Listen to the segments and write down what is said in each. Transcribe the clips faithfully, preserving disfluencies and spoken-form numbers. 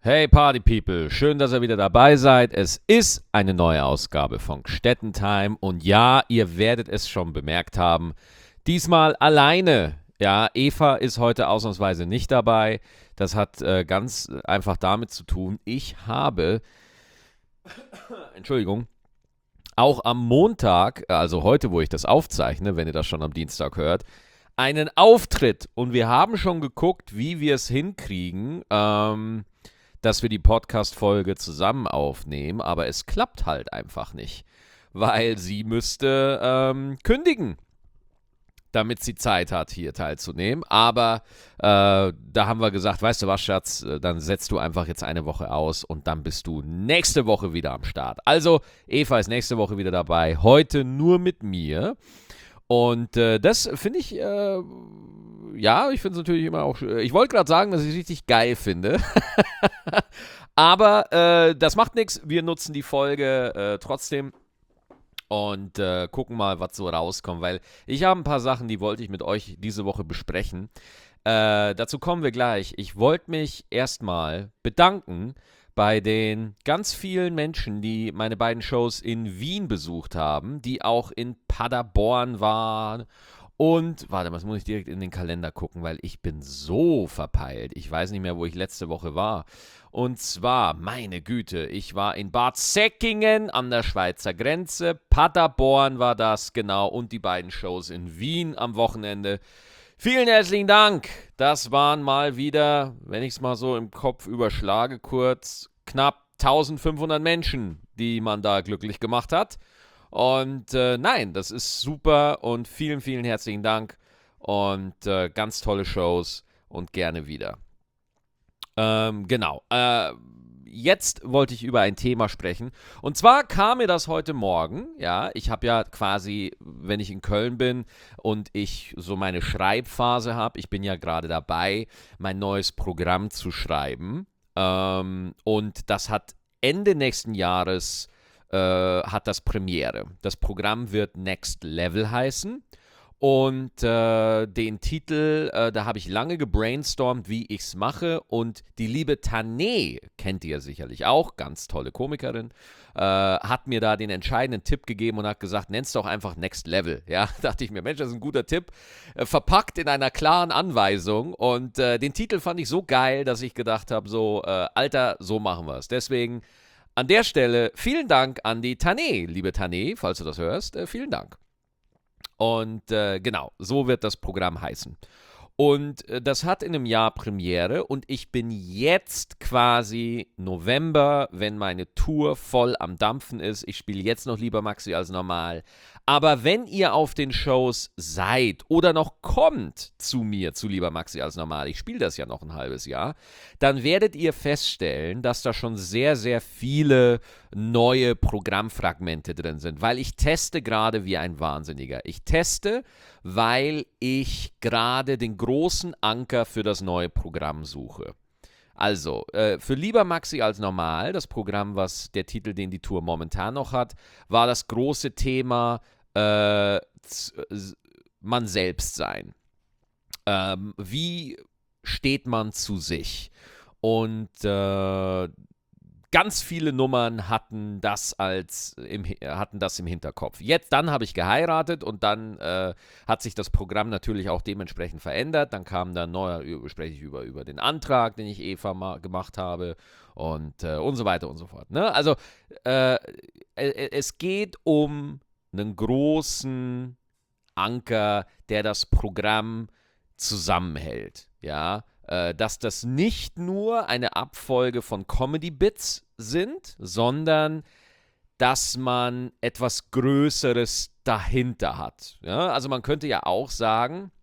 Hey Party People, schön, dass ihr wieder dabei seid. Es ist eine neue Ausgabe von Gstettentime und ja, ihr werdet es schon bemerkt haben, diesmal alleine. Ja, Eva ist heute ausnahmsweise nicht dabei. Das hat äh, ganz einfach damit zu tun, ich habe, Entschuldigung, auch am Montag, also heute, wo ich das aufzeichne, wenn ihr das schon am Dienstag hört, einen Auftritt und wir haben schon geguckt, wie wir es hinkriegen, ähm, dass wir die Podcast-Folge zusammen aufnehmen, aber es klappt halt einfach nicht, weil sie müsste ähm, kündigen, damit sie Zeit hat, hier teilzunehmen. Aber äh, da haben wir gesagt, weißt du was, Schatz, äh, dann setzt du einfach jetzt eine Woche aus und dann bist du nächste Woche wieder am Start. Also, Eva ist nächste Woche wieder dabei, heute nur mit mir. Und äh, das finde ich, äh, ja, ich finde es natürlich immer auch, ich wollte gerade sagen, dass ich es richtig geil finde. Aber äh, das macht nichts. Wir nutzen die Folge äh, trotzdem und äh, gucken mal, was so rauskommt. Weil ich habe ein paar Sachen, die wollte ich mit euch diese Woche besprechen. Äh, dazu kommen wir gleich. Ich wollte mich erstmal bedanken bei den ganz vielen Menschen, die meine beiden Shows in Wien besucht haben, die auch in Paderborn waren. Und, warte, was muss ich direkt in den Kalender gucken, weil ich bin so verpeilt. Ich weiß nicht mehr, wo ich letzte Woche war. Und zwar, meine Güte, ich war in Bad Säckingen an der Schweizer Grenze. Paderborn war das, genau. Und die beiden Shows in Wien am Wochenende. Vielen herzlichen Dank. Das waren mal wieder, wenn ich es mal so im Kopf überschlage, kurz knapp eintausendfünfhundert Menschen, die man da glücklich gemacht hat. Und äh, nein, das ist super und vielen, vielen herzlichen Dank und äh, ganz tolle Shows und gerne wieder. Ähm, genau. Äh, jetzt wollte ich über ein Thema sprechen. Und zwar kam mir das heute Morgen. Ja, ich habe ja quasi, wenn ich in Köln bin und ich so meine Schreibphase habe, ich bin ja gerade dabei, mein neues Programm zu schreiben. Ähm, und das hat Ende nächsten Jahres äh, hat das Premiere. Das Programm wird Next Level heißen. Und äh, den Titel, äh, da habe ich lange gebrainstormt, wie ich es mache. Und die liebe Tané, kennt ihr sicherlich auch, ganz tolle Komikerin, äh, hat mir da den entscheidenden Tipp gegeben und hat gesagt, nenn's doch einfach Next Level. Ja, dachte ich mir, Mensch, das ist ein guter Tipp. Äh, verpackt in einer klaren Anweisung. Und äh, den Titel fand ich so geil, dass ich gedacht habe, so, äh, Alter, so machen wir es. Deswegen an der Stelle vielen Dank an die Tané, liebe Tané, falls du das hörst. Äh, vielen Dank. Und äh, genau, so wird das Programm heißen. Und äh, das hat in einem Jahr Premiere und ich bin jetzt quasi November, wenn meine Tour voll am Dampfen ist. Ich spiele jetzt noch lieber Maxi als normal. Aber wenn ihr auf den Shows seid oder noch kommt zu mir, zu lieber Maxi als normal, ich spiele das ja noch ein halbes Jahr, dann werdet ihr feststellen, dass da schon sehr, sehr viele neue Programmfragmente drin sind, weil ich teste gerade wie ein Wahnsinniger. Ich teste, weil ich gerade den großen Anker für das neue Programm suche. Also, äh, für Lieber Maxi als normal, das Programm, was der Titel, den die Tour momentan noch hat, war das große Thema äh, z- man selbst sein. Ähm, wie steht man zu sich? Und äh, ganz viele Nummern hatten das als im, hatten das im Hinterkopf. Jetzt, dann habe ich geheiratet und dann äh, hat sich das Programm natürlich auch dementsprechend verändert. Dann kam dann neuer, spreche ich über, über den Antrag, den ich Eva mal gemacht habe und, äh, und so weiter und so fort. Ne? Also äh, es geht um einen großen Anker, der das Programm zusammenhält. Ja, äh, dass das nicht nur eine Abfolge von Comedy-Bits sind, sondern dass man etwas Größeres dahinter hat. Ja, also man könnte ja auch sagen,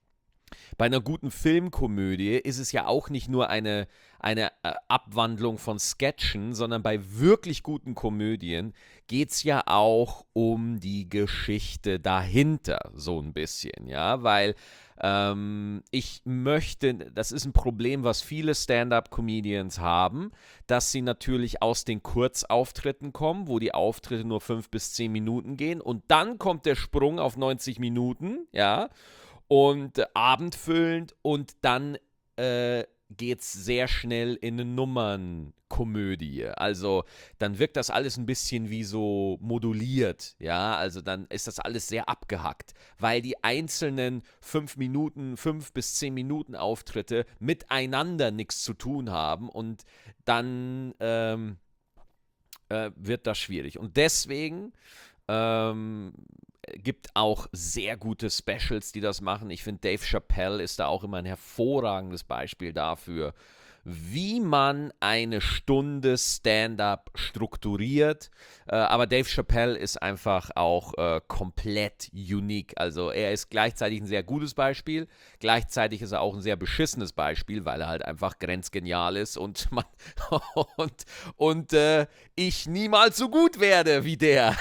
bei einer guten Filmkomödie ist es ja auch nicht nur eine, eine äh, Abwandlung von Sketchen, sondern bei wirklich guten Komödien geht es ja auch um die Geschichte dahinter, so ein bisschen, ja, weil ähm, ich möchte, das ist ein Problem, was viele Stand-up-Comedians haben, dass sie natürlich aus den Kurzauftritten kommen, wo die Auftritte nur fünf bis zehn Minuten gehen und dann kommt der Sprung auf neunzig Minuten, ja, und äh, abendfüllend und dann äh, geht es sehr schnell in eine Nummernkomödie. Also dann wirkt das alles ein bisschen wie so moduliert, ja, also dann ist das alles sehr abgehackt, weil die einzelnen fünf Minuten, fünf bis zehn Minuten Auftritte miteinander nichts zu tun haben und dann ähm, äh, wird das schwierig. Und deswegen ähm, gibt auch sehr gute Specials, die das machen. Ich finde, Dave Chappelle ist da auch immer ein hervorragendes Beispiel dafür, wie man eine Stunde Stand-up strukturiert. Äh, aber Dave Chappelle ist einfach auch äh, komplett unique. Also er ist gleichzeitig ein sehr gutes Beispiel, gleichzeitig ist er auch ein sehr beschissenes Beispiel, weil er halt einfach grenzgenial ist und man und, und äh, ich niemals so gut werde wie der.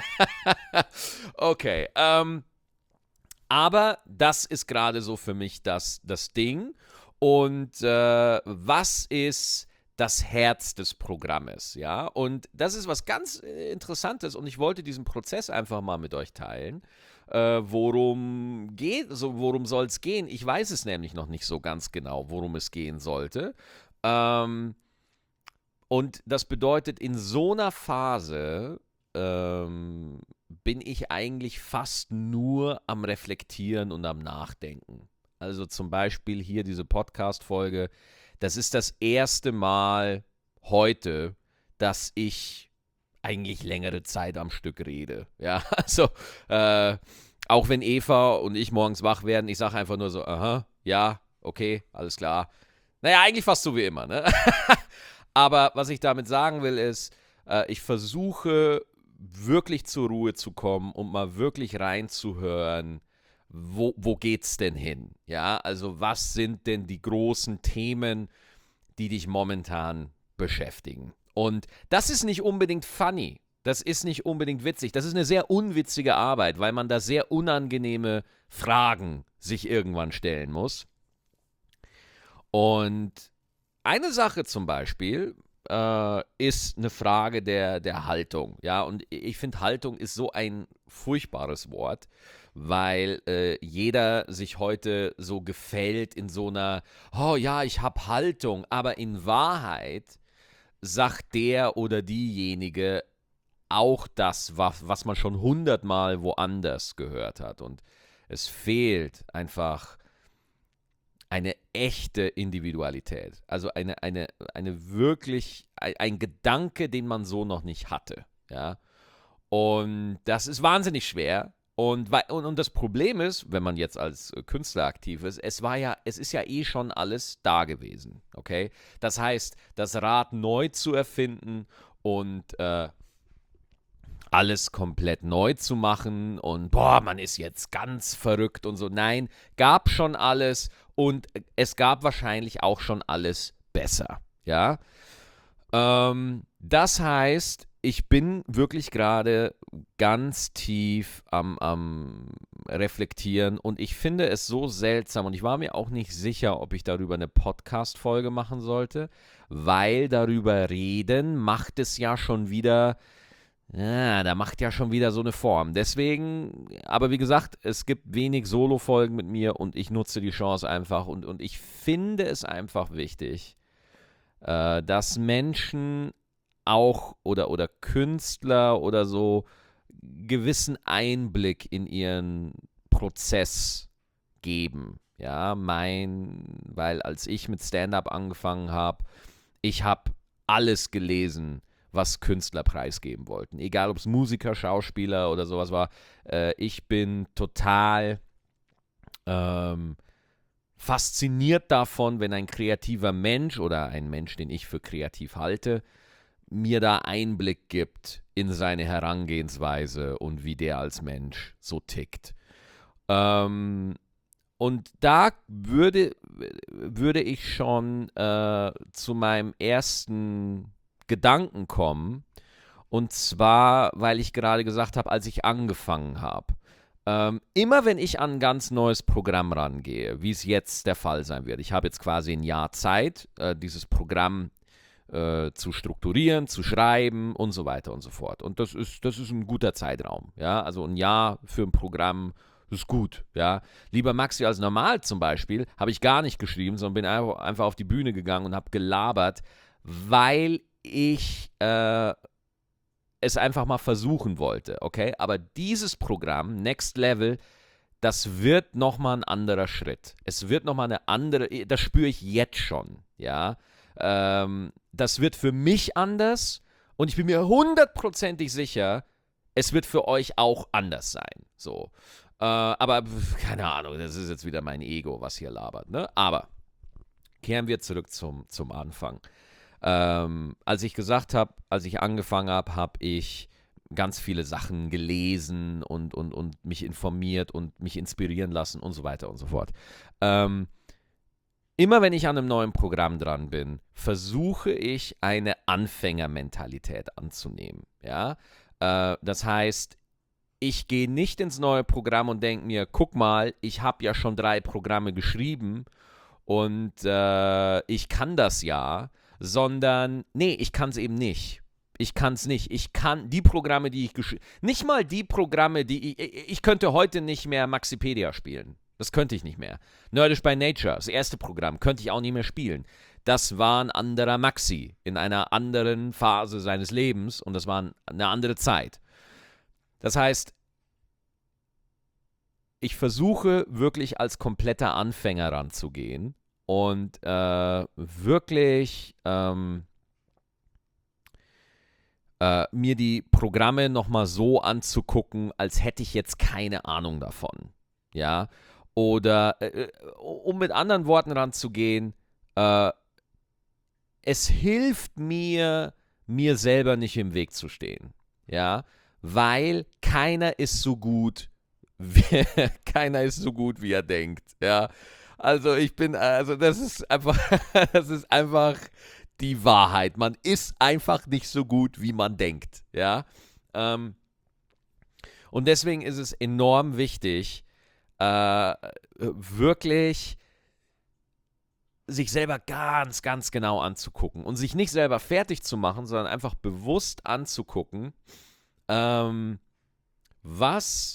Okay, ähm, aber das ist gerade so für mich das, das Ding. Und äh, was ist das Herz des Programmes? Ja, und das ist was ganz äh, Interessantes und ich wollte diesen Prozess einfach mal mit euch teilen. Äh, worum geht, so, worum soll es gehen? Ich weiß es nämlich noch nicht so ganz genau, worum es gehen sollte. Ähm, und das bedeutet, in so einer Phase ähm, bin ich eigentlich fast nur am Reflektieren und am Nachdenken. Also zum Beispiel hier diese Podcast-Folge. Das ist das erste Mal heute, dass ich eigentlich längere Zeit am Stück rede. Ja, also äh, auch wenn Eva und ich morgens wach werden, ich sage einfach nur so, aha, ja, okay, alles klar. Naja, eigentlich fast so wie immer, ne? Aber was ich damit sagen will, ist, äh, ich versuche wirklich zur Ruhe zu kommen und mal wirklich reinzuhören, wo, wo geht's denn hin? Ja, also was sind denn die großen Themen, die dich momentan beschäftigen? Und das ist nicht unbedingt funny. Das ist nicht unbedingt witzig. Das ist eine sehr unwitzige Arbeit, weil man da sehr unangenehme Fragen sich irgendwann stellen muss. Und eine Sache zum Beispiel äh, ist eine Frage der, der Haltung. Ja, und ich finde, Haltung ist so ein furchtbares Wort, weil äh, jeder sich heute so gefällt in so einer, oh ja, ich habe Haltung, aber in Wahrheit sagt der oder diejenige auch das, was, was man schon hundertmal woanders gehört hat. Und es fehlt einfach eine echte Individualität. Also eine, eine, eine wirklich, ein, ein Gedanke, den man so noch nicht hatte. Ja? Und das ist wahnsinnig schwer. Und, und, und das Problem ist, wenn man jetzt als Künstler aktiv ist, es war ja, es ist ja eh schon alles da gewesen. Okay? Das heißt, das Rad neu zu erfinden und äh, alles komplett neu zu machen und boah, man ist jetzt ganz verrückt und so. Nein, gab schon alles und es gab wahrscheinlich auch schon alles besser. Ja, ähm, das heißt, ich bin wirklich gerade ganz tief am, am Reflektieren und ich finde es so seltsam und ich war mir auch nicht sicher, ob ich darüber eine Podcast-Folge machen sollte, weil darüber reden macht es ja schon wieder. Ja, da macht ja schon wieder so eine Form. Deswegen, aber wie gesagt, es gibt wenig Solo-Folgen mit mir und ich nutze die Chance einfach und, und ich finde es einfach wichtig, äh, dass Menschen auch oder, oder Künstler oder so gewissen Einblick in ihren Prozess geben. Ja, mein, weil als ich mit Stand-up angefangen habe, ich habe alles gelesen, was Künstler preisgeben wollten. Egal, ob es Musiker, Schauspieler oder sowas war. Äh, ich bin total ähm, fasziniert davon, wenn ein kreativer Mensch oder ein Mensch, den ich für kreativ halte, mir da Einblick gibt in seine Herangehensweise und wie der als Mensch so tickt. Ähm, und da würde, würde ich schon äh, zu meinem ersten Gedanken kommen. Und zwar, weil ich gerade gesagt habe, als ich angefangen habe. Ähm, immer wenn ich an ein ganz neues Programm rangehe, wie es jetzt der Fall sein wird, ich habe jetzt quasi ein Jahr Zeit, äh, dieses Programm äh, zu strukturieren, zu schreiben und so weiter und so fort. Und das ist, das ist ein guter Zeitraum. Ja? Also ein Jahr für ein Programm Das ist gut, ja. Lieber Maxi als normal zum Beispiel, habe ich gar nicht geschrieben, sondern bin einfach, einfach auf die Bühne gegangen und habe gelabert, weil ich äh, es einfach mal versuchen wollte, okay? Aber dieses Programm, Next Level, das wird nochmal ein anderer Schritt. Es wird nochmal eine andere, das spüre ich jetzt schon, ja. Ähm, das wird für mich anders und ich bin mir hundertprozentig sicher, es wird für euch auch anders sein, so. Äh, aber, keine Ahnung, das ist jetzt wieder mein Ego, was hier labert, ne? Aber kehren wir zurück zum, zum Anfang. Ähm, als ich gesagt habe, als ich angefangen habe, habe ich ganz viele Sachen gelesen und, und, und mich informiert und mich inspirieren lassen und so weiter und so fort. Ähm, immer wenn ich an einem neuen Programm dran bin, versuche ich eine Anfängermentalität anzunehmen. Ja? Äh, das heißt, ich gehe nicht ins neue Programm und denke mir, guck mal, ich habe ja schon drei Programme geschrieben und äh, ich kann das ja, sondern, nee, ich kann es eben nicht. Ich kann es nicht. Ich kann die Programme, die ich geschrieben habe, nicht mal die Programme, die ich, ich könnte heute nicht mehr Maxipedia spielen. Das könnte ich nicht mehr. Nerdish by Nature, das erste Programm, könnte ich auch nicht mehr spielen. Das war ein anderer Maxi in einer anderen Phase seines Lebens und das war eine andere Zeit. Das heißt, ich versuche wirklich als kompletter Anfänger ranzugehen und äh, wirklich ähm, äh, mir die Programme nochmal so anzugucken, als hätte ich jetzt keine Ahnung davon. Ja, oder äh, um mit anderen Worten ranzugehen, äh, es hilft mir, mir selber nicht im Weg zu stehen. Ja, weil keiner ist so gut, wie, keiner ist so gut, wie er denkt. Ja, also ich bin, also das ist einfach, das ist einfach die Wahrheit. Man ist einfach nicht so gut, wie man denkt. Ja, ähm, und deswegen ist es enorm wichtig, äh, wirklich sich selber ganz, ganz genau anzugucken und sich nicht selber fertig zu machen, sondern einfach bewusst anzugucken, ähm, was,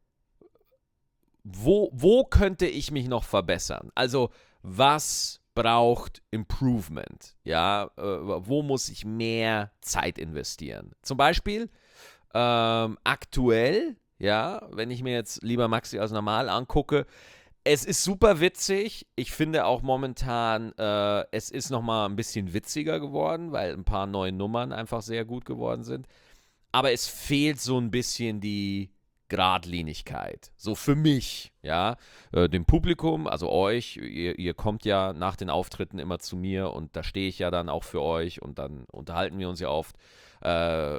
wo, wo könnte ich mich noch verbessern? Also, was braucht Improvement? Ja, äh, wo muss ich mehr Zeit investieren? Zum Beispiel, ähm, aktuell, ja, wenn ich mir jetzt lieber Maxi als normal angucke, es ist super witzig. Ich finde auch momentan, äh, es ist nochmal ein bisschen witziger geworden, weil ein paar neue Nummern einfach sehr gut geworden sind. Aber es fehlt so ein bisschen die Gradlinigkeit. So für mich, ja. Äh, dem Publikum, also euch, ihr, ihr kommt ja nach den Auftritten immer zu mir und da stehe ich ja dann auch für euch und dann unterhalten wir uns ja oft. Äh,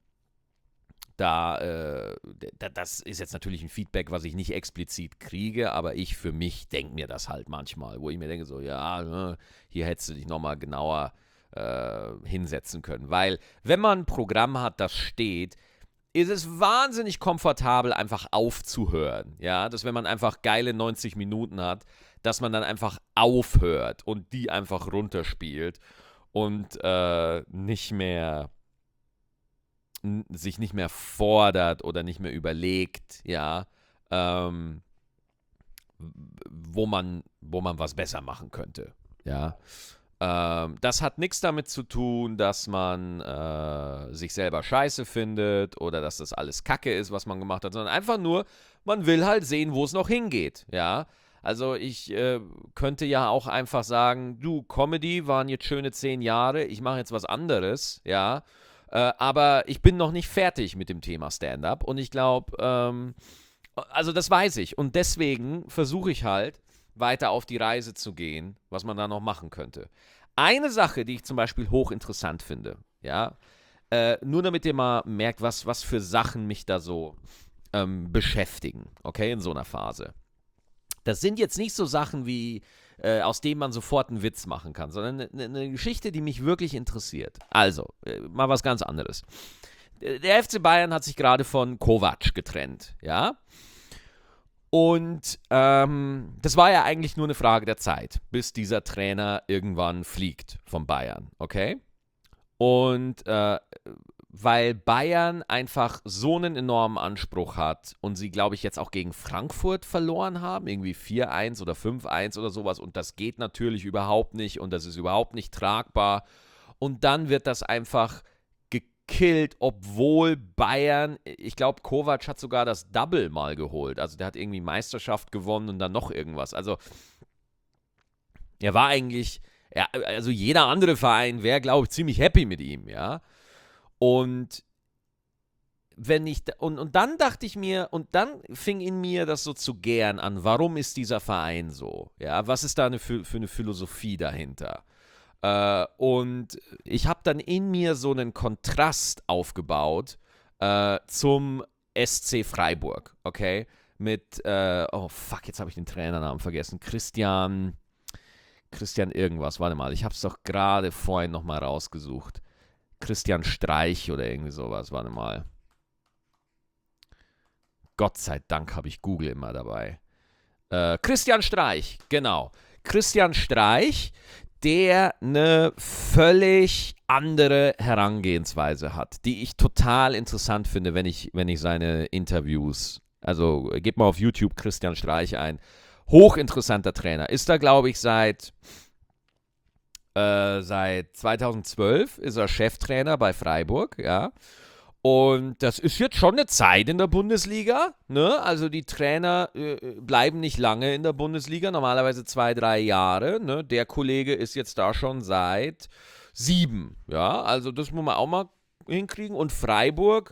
Da, äh, das ist jetzt natürlich ein Feedback, was ich nicht explizit kriege, aber ich für mich denke mir das halt manchmal, wo ich mir denke so, ja, hier hättest du dich nochmal genauer äh, hinsetzen können. Weil, wenn man ein Programm hat, das steht, ist es wahnsinnig komfortabel, einfach aufzuhören. Ja, dass wenn man einfach geile neunzig Minuten hat, dass man dann einfach aufhört und die einfach runterspielt und äh, nicht mehr sich nicht mehr fordert oder nicht mehr überlegt, ja, ähm, wo man, wo man was besser machen könnte, ja. Ähm, das hat nichts damit zu tun, dass man äh, sich selber scheiße findet oder dass das alles Kacke ist, was man gemacht hat, sondern einfach nur, man will halt sehen, wo es noch hingeht, ja. Also ich äh, könnte ja auch einfach sagen, du, Comedy waren jetzt schöne zehn Jahre, ich mache jetzt was anderes, ja. Äh, aber ich bin noch nicht fertig mit dem Thema Stand-up und ich glaube, ähm, also das weiß ich und deswegen versuche ich halt weiter auf die Reise zu gehen, was man da noch machen könnte. Eine Sache, die ich zum Beispiel hochinteressant finde, ja, äh, nur damit ihr mal merkt, was, was für Sachen mich da so ähm, beschäftigen, okay, in so einer Phase. Das sind jetzt nicht so Sachen wie, äh, aus denen man sofort einen Witz machen kann, sondern eine, eine Geschichte, die mich wirklich interessiert. Also, äh, mal was ganz anderes. Der F C Bayern hat sich gerade von Kovac getrennt, ja. Und ähm, das war ja eigentlich nur eine Frage der Zeit, bis dieser Trainer irgendwann fliegt von Bayern, okay? Und äh, weil Bayern einfach so einen enormen Anspruch hat und sie, glaube ich, jetzt auch gegen Frankfurt verloren haben, irgendwie vier eins oder fünf eins oder sowas und das geht natürlich überhaupt nicht und das ist überhaupt nicht tragbar und dann wird das einfach gekillt, obwohl Bayern, ich glaube, Kovac hat sogar das Double mal geholt, also der hat irgendwie Meisterschaft gewonnen und dann noch irgendwas, also er war eigentlich, ja, also jeder andere Verein wäre, glaube ich, ziemlich happy mit ihm, ja. Und wenn ich, und, und dann dachte ich mir, und dann fing in mir das so zu gären an, warum ist dieser Verein so? Ja, was ist da eine, für, für eine Philosophie dahinter? Äh, und ich habe dann in mir so einen Kontrast aufgebaut äh, zum S C Freiburg, okay? Mit, äh, oh fuck, jetzt habe ich den Trainernamen vergessen. Christian, Christian irgendwas, warte mal, ich habe es doch gerade vorhin nochmal rausgesucht. Christian Streich oder irgendwie sowas, warte mal. Gott sei Dank habe ich Google immer dabei. Äh, Christian Streich, genau. Christian Streich, der eine völlig andere Herangehensweise hat, die ich total interessant finde, wenn ich, wenn ich seine Interviews, also gebt mal auf YouTube Christian Streich ein. Hochinteressanter Trainer. Ist da, glaube ich, seit, äh, seit zweitausendzwölf ist er Cheftrainer bei Freiburg, ja. Und das ist jetzt schon eine Zeit in der Bundesliga, ne? Also die Trainer äh, bleiben nicht lange in der Bundesliga, normalerweise zwei, drei Jahre, ne? Der Kollege ist jetzt da schon seit sieben, ja? Also das muss man auch mal hinkriegen. Und Freiburg,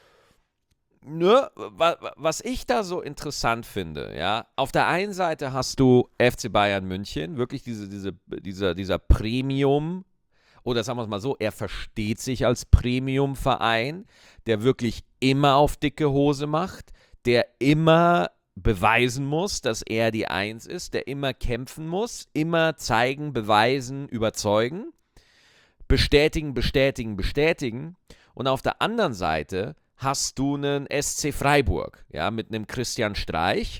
ne? Was ich da so interessant finde, ja? Auf der einen Seite hast du F C Bayern München, wirklich diese, diese, dieser, dieser Premium- oder sagen wir es mal so, er versteht sich als Premium-Verein, der wirklich immer auf dicke Hose macht, der immer beweisen muss, dass er die Eins ist, der immer kämpfen muss, immer zeigen, beweisen, überzeugen, bestätigen, bestätigen, bestätigen. Und auf der anderen Seite hast du einen S C Freiburg, ja, mit einem Christian Streich,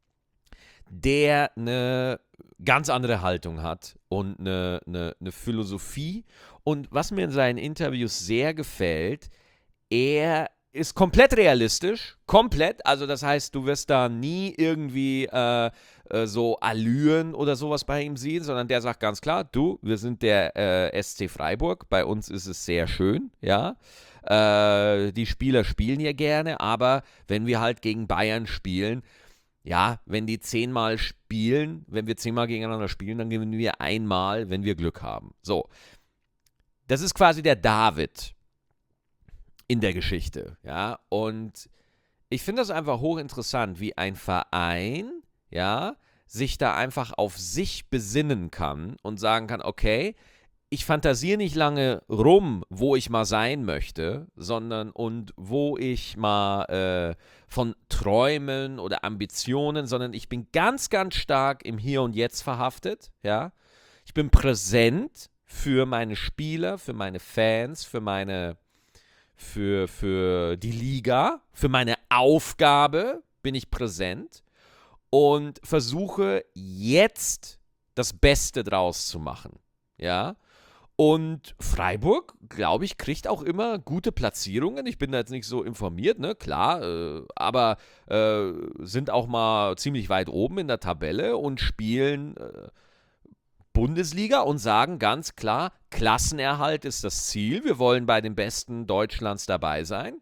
der eine ganz andere Haltung hat und eine, eine, eine Philosophie. Und was mir in seinen Interviews sehr gefällt, er ist komplett realistisch, komplett. Also das heißt, du wirst da nie irgendwie äh, äh, so Allüren oder sowas bei ihm sehen, sondern der sagt ganz klar, du, wir sind der äh, S C Freiburg, bei uns ist es sehr schön, ja. Äh, die Spieler spielen hier gerne, aber wenn wir halt gegen Bayern spielen, ja, wenn die zehnmal spielen, wenn wir zehnmal gegeneinander spielen, dann gewinnen wir einmal, wenn wir Glück haben. So, das ist quasi der David in der Geschichte, ja, und ich finde das einfach hochinteressant, wie ein Verein, ja, sich da einfach auf sich besinnen kann und sagen kann, okay, ich fantasiere nicht lange rum, wo ich mal sein möchte, sondern und wo ich mal äh, von Träumen oder Ambitionen, sondern ich bin ganz, ganz stark im Hier und Jetzt verhaftet, ja. Ich bin präsent für meine Spieler, für meine Fans, für meine, für, für die Liga, für meine Aufgabe bin ich präsent und versuche jetzt das Beste draus zu machen, ja. Und Freiburg, glaube ich, kriegt auch immer gute Platzierungen. Ich bin da jetzt nicht so informiert, ne, klar, äh, aber äh, sind auch mal ziemlich weit oben in der Tabelle und spielen äh, Bundesliga und sagen ganz klar, Klassenerhalt ist das Ziel. Wir wollen bei den Besten Deutschlands dabei sein.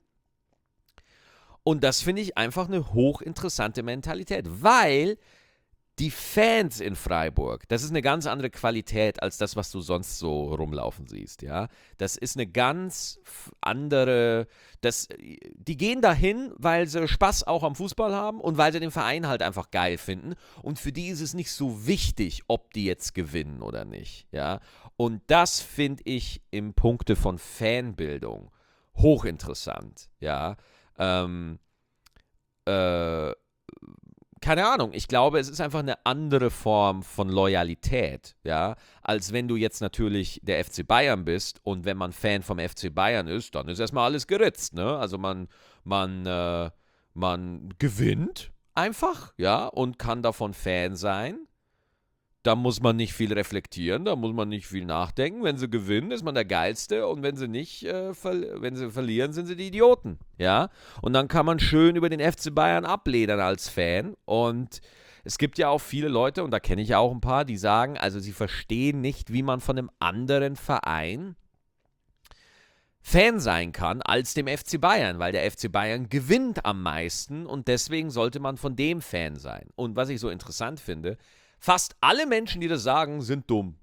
Und das finde ich einfach eine hochinteressante Mentalität, weil die Fans in Freiburg, das ist eine ganz andere Qualität als das, was du sonst so rumlaufen siehst, ja. Das ist eine ganz andere, das, die gehen dahin, weil sie Spaß auch am Fußball haben und weil sie den Verein halt einfach geil finden. Und für die ist es nicht so wichtig, ob die jetzt gewinnen oder nicht, ja. Und das finde ich im Punkte von Fanbildung hochinteressant, ja. Ähm, äh, keine Ahnung, ich glaube, es ist einfach eine andere Form von Loyalität, ja, als wenn du jetzt natürlich der F C Bayern bist und wenn man Fan vom F C Bayern ist, dann ist erstmal alles geritzt, ne? Also man, man, äh, man gewinnt einfach, ja, und kann davon Fan sein. da muss man nicht viel reflektieren, da muss man nicht viel nachdenken. Wenn sie gewinnen, ist man der Geilste und wenn sie nicht, äh, ver- wenn sie verlieren, sind sie die Idioten, ja. Und dann kann man schön über den F C Bayern abledern als Fan und es gibt ja auch viele Leute, und da kenne ich ja auch ein paar, die sagen, also sie verstehen nicht, wie man von einem anderen Verein Fan sein kann als dem F C Bayern, weil der F C Bayern gewinnt am meisten und deswegen sollte man von dem Fan sein. Und was ich so interessant finde, fast alle Menschen, die das sagen, sind dumm.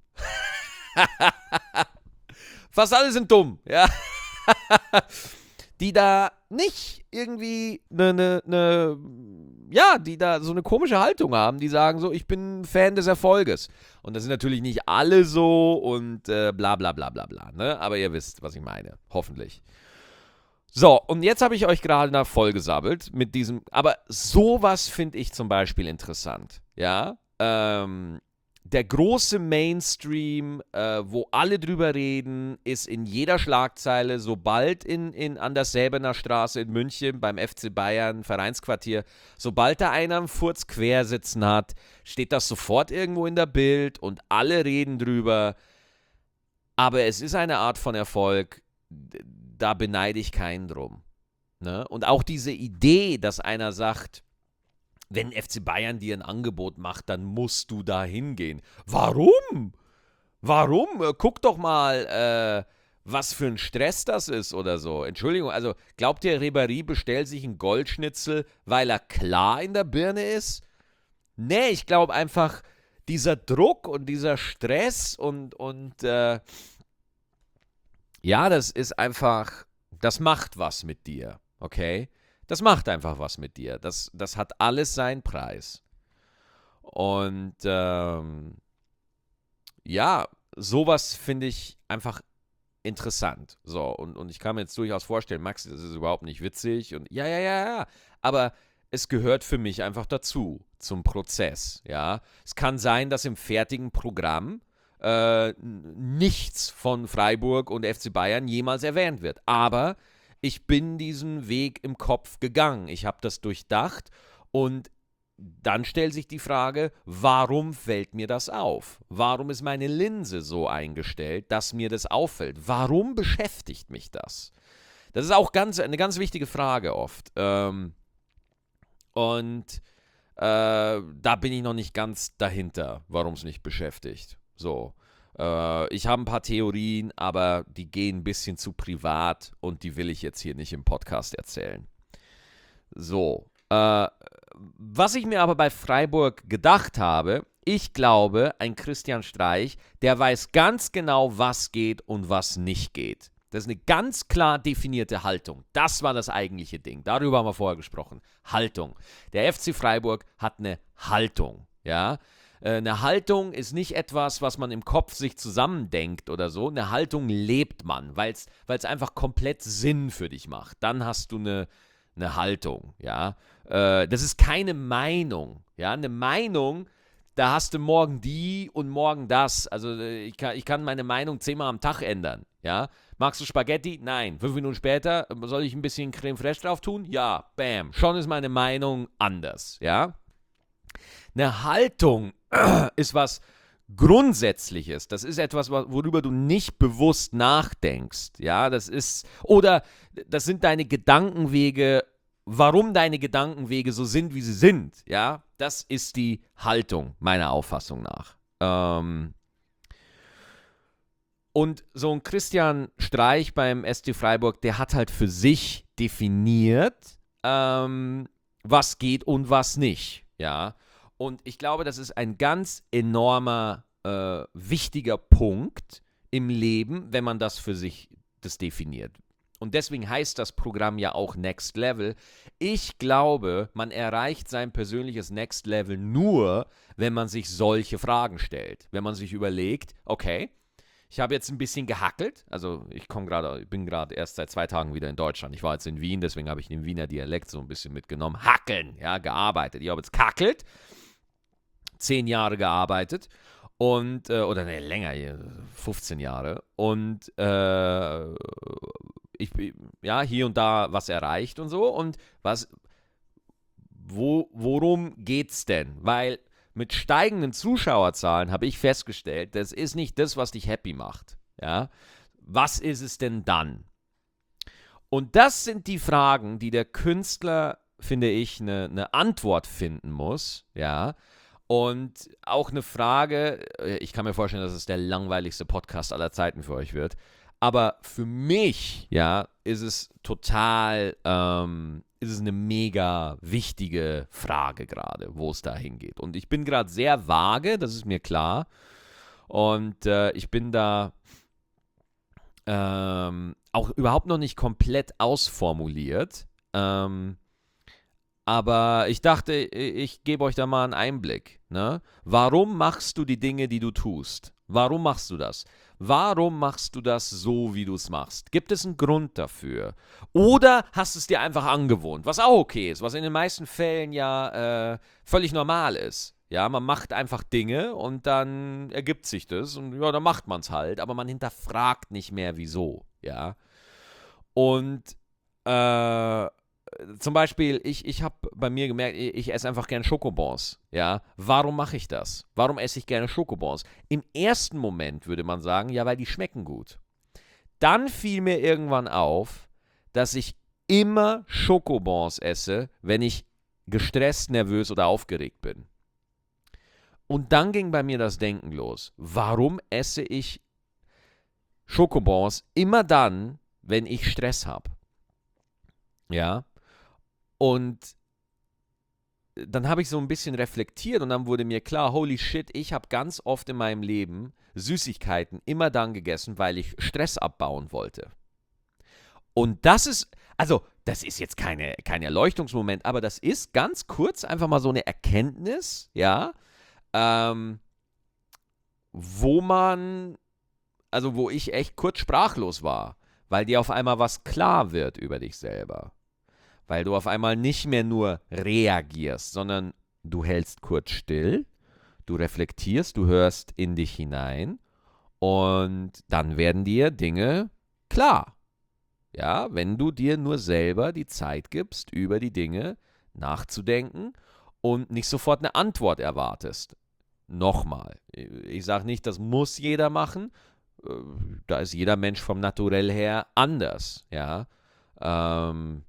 Fast alle sind dumm, ja. Die da nicht irgendwie eine, eine, eine, ja, die da so eine komische Haltung haben, die sagen so, ich bin Fan des Erfolges. Und das sind natürlich nicht alle so und äh, bla bla bla bla bla, ne? Aber ihr wisst, was ich meine, hoffentlich. So, und jetzt habe ich euch gerade da vollgesabbelt mit diesem, aber sowas finde ich zum Beispiel interessant, ja, ähm, der große Mainstream, äh, wo alle drüber reden, ist in jeder Schlagzeile, sobald in, in, an der Säbener Straße in München beim F C Bayern Vereinsquartier, sobald da einer einen Furz quer sitzen hat, steht das sofort irgendwo in der Bild und alle reden drüber. Aber es ist eine Art von Erfolg, da beneide ich keinen drum. Ne? Und auch diese Idee, dass einer sagt, wenn F C Bayern dir ein Angebot macht, dann musst du da hingehen. Warum? Warum? Äh, Guck doch mal, äh, was für ein Stress das ist oder so. Entschuldigung, also glaubt ihr, Ribéry bestellt sich einen Goldschnitzel, weil er klar in der Birne ist? Nee, ich glaube einfach, dieser Druck und dieser Stress und, und äh, ja, das ist einfach, das macht was mit dir, okay? Das macht einfach was mit dir. Das, das hat alles seinen Preis. Und ähm, ja, sowas finde ich einfach interessant. So, und, und ich kann mir jetzt durchaus vorstellen, Max, das ist überhaupt nicht witzig. Und ja, ja, ja, ja. Aber es gehört für mich einfach dazu, zum Prozess. Ja, es kann sein, dass im fertigen Programm äh, nichts von Freiburg und F C Bayern jemals erwähnt wird. Aber ich bin diesen Weg im Kopf gegangen. Ich habe das durchdacht und dann stellt sich die Frage, warum fällt mir das auf? Warum ist meine Linse so eingestellt, dass mir das auffällt? Warum beschäftigt mich das? Das ist auch ganz, eine ganz wichtige Frage oft. Ähm, und äh, da bin ich noch nicht ganz dahinter, warum es mich beschäftigt. So. Äh, ich habe ein paar Theorien, aber die gehen ein bisschen zu privat und die will ich jetzt hier nicht im Podcast erzählen. So. Äh, was ich mir aber bei Freiburg gedacht habe, ich glaube, ein Christian Streich, der weiß ganz genau, was geht und was nicht geht. Das ist eine ganz klar definierte Haltung. Das war das eigentliche Ding. Darüber haben wir vorher gesprochen. Haltung. Der F C Freiburg hat eine Haltung. Ja? Eine Haltung ist nicht etwas, was man im Kopf sich zusammendenkt oder so. Eine Haltung lebt man, weil es einfach komplett Sinn für dich macht. Dann hast du eine, eine Haltung. Ja? Äh, das ist keine Meinung. Ja? Eine Meinung, da hast du morgen die und morgen das. Also ich kann, ich kann meine Meinung zehnmal am Tag ändern. Ja? Magst du Spaghetti? Nein. Fünf Minuten später, soll ich ein bisschen Creme Fraiche drauf tun? Ja, bam. Schon ist meine Meinung anders. Ja? Eine Haltung ist was Grundsätzliches. Das ist etwas, worüber du nicht bewusst nachdenkst. Ja, das ist, oder das sind deine Gedankenwege, warum deine Gedankenwege so sind, wie sie sind. Ja, das ist die Haltung, meiner Auffassung nach. Ähm, und so ein Christian Streich beim S C Freiburg, der hat halt für sich definiert, ähm, was geht und was nicht. Ja, und ich glaube, das ist ein ganz enormer, äh, wichtiger Punkt im Leben, wenn man das für sich das definiert. Und deswegen heißt das Programm ja auch Next Level. Ich glaube, man erreicht sein persönliches Next Level nur, wenn man sich solche Fragen stellt. Wenn man sich überlegt, okay, ich habe jetzt ein bisschen gehackelt. Also ich komme gerade, ich bin gerade erst seit zwei Tagen wieder in Deutschland. Ich war jetzt in Wien, deswegen habe ich den Wiener Dialekt so ein bisschen mitgenommen. Hackeln, ja, gearbeitet. Ich habe jetzt kackelt. Zehn Jahre gearbeitet und, äh, oder ne, länger, fünfzehn Jahre und äh, ich, ja, hier und da was erreicht und so und was, wo, worum geht's denn? Weil mit steigenden Zuschauerzahlen habe ich festgestellt, das ist nicht das, was dich happy macht. Ja? Was ist es denn dann? Und das sind die Fragen, die der Künstler, finde ich, eine, eine Antwort finden muss. Ja. Und auch eine Frage, ich kann mir vorstellen, dass es der langweiligste Podcast aller Zeiten für euch wird. Aber für mich, ja, ist es total, ähm, ist es eine mega wichtige Frage gerade, wo es da hingeht. Und ich bin gerade sehr vage, das ist mir klar. Und äh, ich bin da ähm, auch überhaupt noch nicht komplett ausformuliert. Ähm, aber ich dachte, ich, ich gebe euch da mal einen Einblick. Ne? Warum machst du die Dinge, die du tust? Warum machst du das? Warum machst du das so, wie du es machst? Gibt es einen Grund dafür? Oder hast du es dir einfach angewohnt, was auch okay ist, was in den meisten Fällen ja äh, völlig normal ist. Ja, man macht einfach Dinge und dann ergibt sich das und ja, dann macht man es halt, aber man hinterfragt nicht mehr, wieso. Ja, und äh, zum Beispiel, ich, ich habe bei mir gemerkt, ich, ich esse einfach gerne Schokobons. Ja, warum mache ich das? Warum esse ich gerne Schokobons? Im ersten Moment würde man sagen, ja, weil die schmecken gut. Dann fiel mir irgendwann auf, dass ich immer Schokobons esse, wenn ich gestresst, nervös oder aufgeregt bin. Und dann ging bei mir das Denken los. Warum esse ich Schokobons immer dann, wenn ich Stress habe? Ja, und dann habe ich so ein bisschen reflektiert und dann wurde mir klar, holy shit, ich habe ganz oft in meinem Leben Süßigkeiten immer dann gegessen, weil ich Stress abbauen wollte. Und das ist, also das ist jetzt keine, kein Erleuchtungsmoment, aber das ist ganz kurz einfach mal so eine Erkenntnis, ja, ähm, wo man, also wo ich echt kurz sprachlos war, weil dir auf einmal was klar wird über dich selber. Weil du auf einmal nicht mehr nur reagierst, sondern du hältst kurz still, du reflektierst, du hörst in dich hinein und dann werden dir Dinge klar. Ja, wenn du dir nur selber die Zeit gibst, über die Dinge nachzudenken und nicht sofort eine Antwort erwartest. Nochmal, ich sage nicht, das muss jeder machen. Da ist jeder Mensch vom Naturell her anders. Ja, ähm,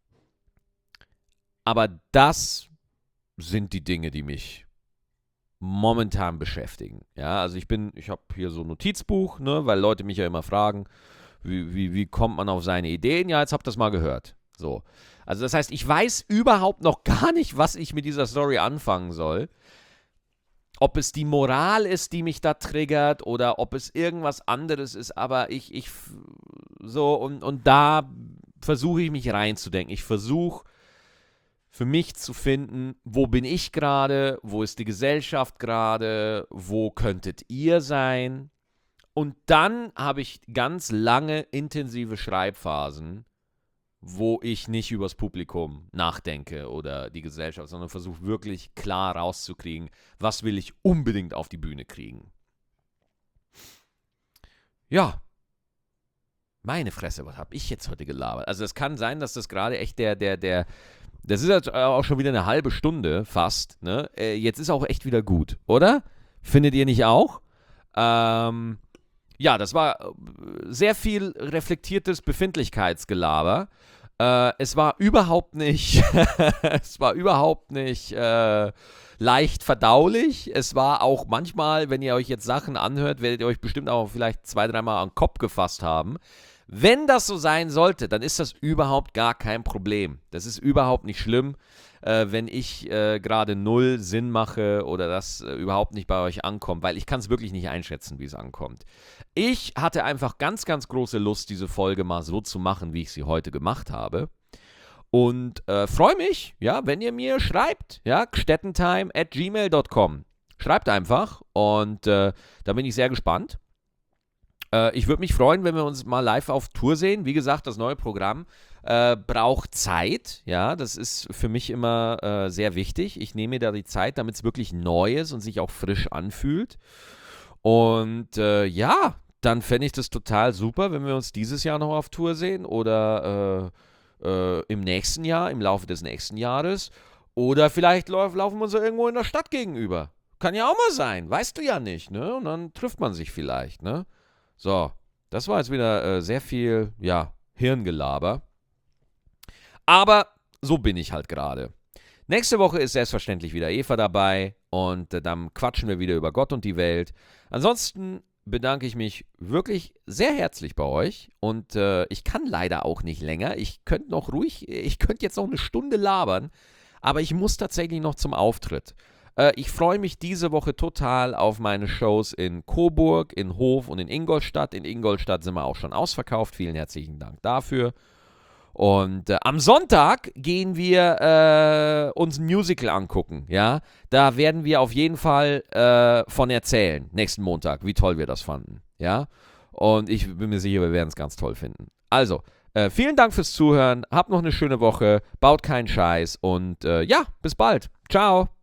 aber das sind die Dinge, die mich momentan beschäftigen. Ja, also ich bin, ich habe hier so ein Notizbuch, ne, weil Leute mich ja immer fragen, wie, wie, wie kommt man auf seine Ideen? Ja, jetzt habt ihr das mal gehört. So. Also das heißt, ich weiß überhaupt noch gar nicht, was ich mit dieser Story anfangen soll. Ob es die Moral ist, die mich da triggert oder ob es irgendwas anderes ist, aber ich, ich, so, und, und da versuche ich mich reinzudenken. Ich versuche für mich zu finden, wo bin ich gerade, wo ist die Gesellschaft gerade, wo könntet ihr sein? Und dann habe ich ganz lange intensive Schreibphasen, wo ich nicht übers Publikum nachdenke oder die Gesellschaft, sondern versuche wirklich klar rauszukriegen, was will ich unbedingt auf die Bühne kriegen. Ja, meine Fresse, was habe ich jetzt heute gelabert? Also es kann sein, dass das gerade echt der, der, der, das ist jetzt auch schon wieder eine halbe Stunde fast, ne? Äh, jetzt ist auch echt wieder gut, oder? Findet ihr nicht auch? Ähm, ja, das war sehr viel reflektiertes Befindlichkeitsgelaber. Äh, es war überhaupt nicht, es war überhaupt nicht äh, leicht verdaulich. Es war auch manchmal, wenn ihr euch jetzt Sachen anhört, werdet ihr euch bestimmt auch vielleicht zwei, dreimal an den Kopf gefasst haben. Wenn das so sein sollte, dann ist das überhaupt gar kein Problem. Das ist überhaupt nicht schlimm, äh, wenn ich äh, gerade null Sinn mache oder das äh, überhaupt nicht bei euch ankommt, weil ich kann es wirklich nicht einschätzen, wie es ankommt. Ich hatte einfach ganz, ganz große Lust, diese Folge mal so zu machen, wie ich sie heute gemacht habe. Und äh, freue mich, ja, wenn ihr mir schreibt, ja, gstettentime at gmail dot com. Schreibt einfach und äh, da bin ich sehr gespannt. Äh, ich würde mich freuen, wenn wir uns mal live auf Tour sehen. Wie gesagt, das neue Programm äh, braucht Zeit. Ja, das ist für mich immer äh, sehr wichtig. Ich nehme mir da die Zeit, damit es wirklich neu ist und sich auch frisch anfühlt. Und äh, ja, dann fände ich das total super, wenn wir uns dieses Jahr noch auf Tour sehen oder äh, äh, im nächsten Jahr, im Laufe des nächsten Jahres. Oder vielleicht lauf, laufen wir uns irgendwo in der Stadt gegenüber. Kann ja auch mal sein. Weißt du ja nicht, ne? Und dann trifft man sich vielleicht, ne? So, das war jetzt wieder äh, sehr viel, ja, Hirngelaber. Aber so bin ich halt gerade. Nächste Woche ist selbstverständlich wieder Eva dabei und äh, dann quatschen wir wieder über Gott und die Welt. Ansonsten bedanke ich mich wirklich sehr herzlich bei euch und äh, ich kann leider auch nicht länger. Ich könnte noch ruhig, ich könnte jetzt noch eine Stunde labern, aber ich muss tatsächlich noch zum Auftritt. Äh, ich freue mich diese Woche total auf meine Shows in Coburg, in Hof und in Ingolstadt. In Ingolstadt sind wir auch schon ausverkauft. Vielen herzlichen Dank dafür. Und äh, am Sonntag gehen wir äh, uns ein Musical angucken, ja. Da werden wir auf jeden Fall äh, von erzählen, nächsten Montag, wie toll wir das fanden, ja. Und ich bin mir sicher, wir werden es ganz toll finden. Also, äh, vielen Dank fürs Zuhören, habt noch eine schöne Woche, baut keinen Scheiß und äh, ja, bis bald. Ciao.